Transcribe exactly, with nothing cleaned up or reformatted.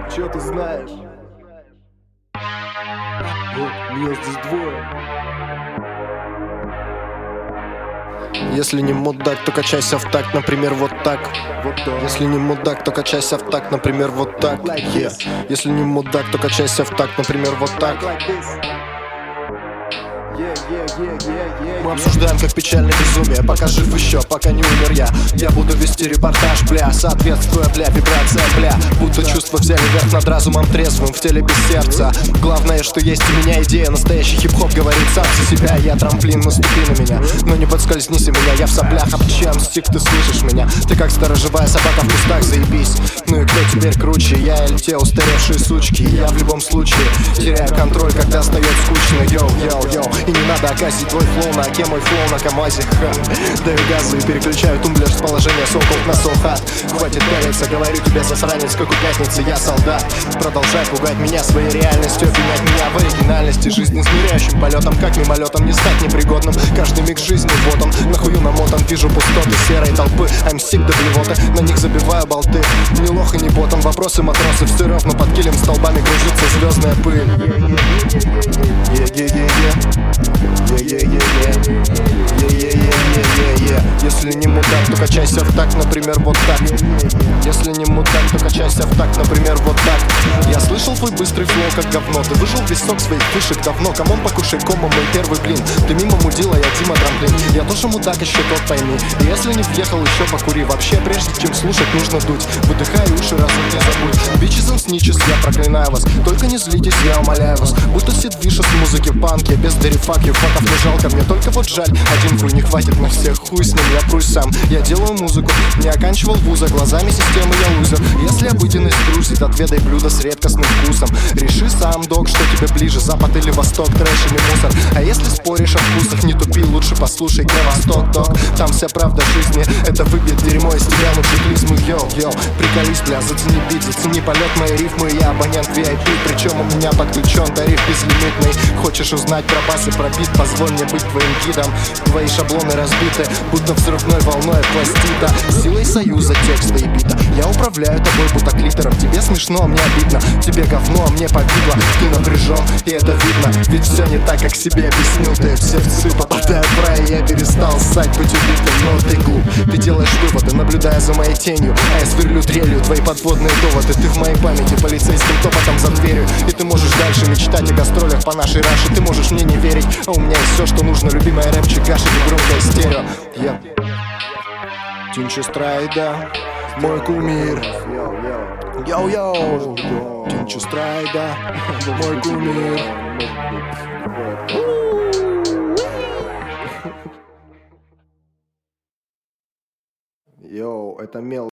Чё ты знаешь? Вот, меня здесь двое. Если не мудак, то качайся в такт, например, вот так. Вот так. Если не мудак, то качайся в такт, например, вот так. Yeah. Если не мудак, то качайся в такт, например, вот так. Yeah, yeah, yeah, yeah, yeah, Мы yeah. обсуждаем, как печальное безумие. Пока жив еще, пока не умер я. Я буду вести репортаж, бля, соответствуя, бля, вибрация, бля. Будто чувства взяли верх над разумом трезвым в теле без сердца. Главное, что есть у меня идея. Настоящий хип-хоп говорит сам за себя. Я трамплин, наступи на меня, но не подскользнись у меня. Я в соплях, обчам, стик, ты слышишь меня? Ты как сторожевая собака в кустах, заебись. Ну и кто теперь круче? Я или те устаревшие сучки? Я в любом случае теряю контроль, когда стает скучно. Йоу, йоу, йоу. И не надо оказить твой флоу на оке, мой флоу на камазе. Ха. Даю газу и переключаю тумблер с положения сокол на солхат. Хватит пялиться, говорю тебе, засранец, как у пятницы, я солдат. Продолжай пугать меня своей реальностью, обвинять меня в оригинальности. Жизнь измеряющим полетом, как мимолетом, не стать непригодным. Каждый миг жизни, вот он, нахую намотан. Вижу пустоты серой толпы, I'm sick до блевоты. На них забиваю болты, ни лох и ни ботом. Вопросы матросы, все ровно под килем столбами кружится звездная пыль. Если не мудак, то качайся в такт, например, вот так. Если не мудак, то качайся в такт, например, вот так. Я слышал твой быстрый флоу, как говно. Ты выжил весь сок своих фишек давно. Камон, покушай кома, мой первый блин. Ты мимо мудила, я Дима Трамплин. Я тоже мудак, еще тот пойми. И если не въехал, еще покури. Вообще, прежде чем слушать, нужно дуть. Выдыхай уши, разум не забудь. Bitches and snitches, я проклинаю вас. Только не злитесь, я умоляю вас. Будто Сид Вишес в музыке панки. Без дерифаки, факов не жалко. Мне только вот жаль, один хуй не хватит на всех. Хуй с ним, я прусь сам. Я делаю музыку, не оканчивал вуза. Глазами системы я лузер. Если обыденность грузит, отведай блюдо с редкостным вкусом. Реши сам, дог, что тебе ближе, запад или восток, трэш или мусор. А если споришь о вкусах, не тупи, лучше послушай Кровосток, дог. Там вся правда жизни, это выбьет дерьмо из тебя, лучше клизму, йоу, йоу. Приколись, бля, зацени бит, зацени полет моей рифмы. Я абонент ви ай пи, причем у меня подключен тариф безлимитный. Хочешь узнать про бас и про бит, позволь мне быть твоим гидом. Твои шаблоны разбиты, будто взрывной волной пластита. Силой союза, текста и бита я управляю тобой, будто клитором. Тебе смешно, а мне обидно. Тебе говно, а мне повидло. Ты напряжен, и это видно. Ведь все не так, как себе объяснил. Ты все в цы, попадая в рай. Я перестал ссать, быть убитым, но ты глуп. Ты делаешь выводы, наблюдая за моей тенью. А я сверлю трелью твои подводные доводы. Ты в моей памяти полицейским топотом за дверью. И ты можешь дальше мечтать о гастролях по нашей раше. Ты можешь мне не верить, а у меня есть все, что нужно. Любимая рэпчик, каша и громкое стерео. Я Тинчи Страйда, мой кумир. Йоу-йоу, Тинчи Страйда, мой кумир. Йоу, это мел.